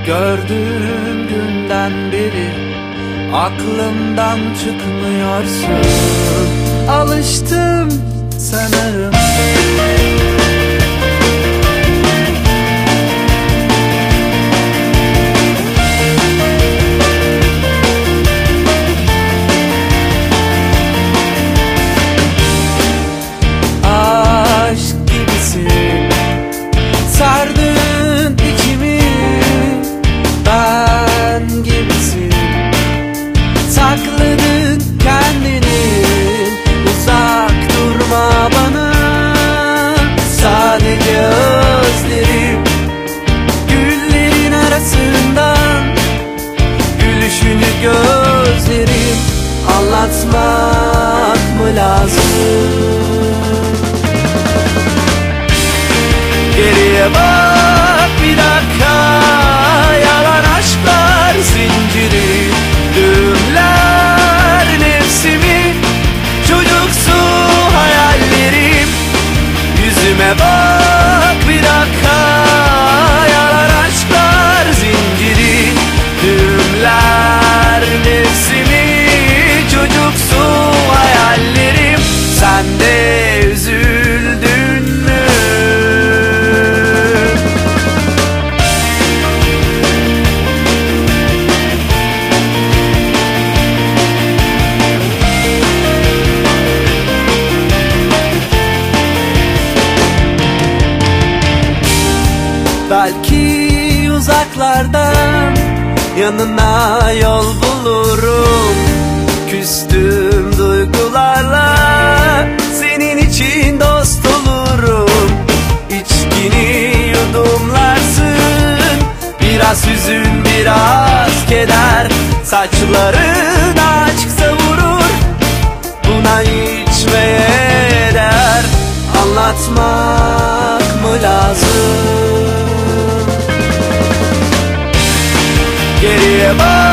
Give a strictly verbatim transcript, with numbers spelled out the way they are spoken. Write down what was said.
Gördüğüm günden beri aklımdan çıkmıyorsun. Alıştım sanırım. Aşk gibisin, sardın içimi. Ben gibisin, sakladın kendini. Uzak durma bana, sadece özlerim. Güllerin arasından gülüşünü gözlerim. Anlatmak mı lazım? Geriye bak bir dakika, yalan aşklar zinciri, düğümler nefsimi, çocuksu hayallerim. Yüzüme bak bir dakika, yalan aşklar zinciri, düğümler nefsimi, çocuksu hayallerim. Sen de üzüldün mü? Belki uzaklardan yanına yol bulurum. Küstüm duygularla senin için dost olurum. İçkini yudumlarsın, biraz hüzün biraz keder. Saçların açıksa vurur, buna içmeye değer. Anlatmak mı lazım? Geriye bak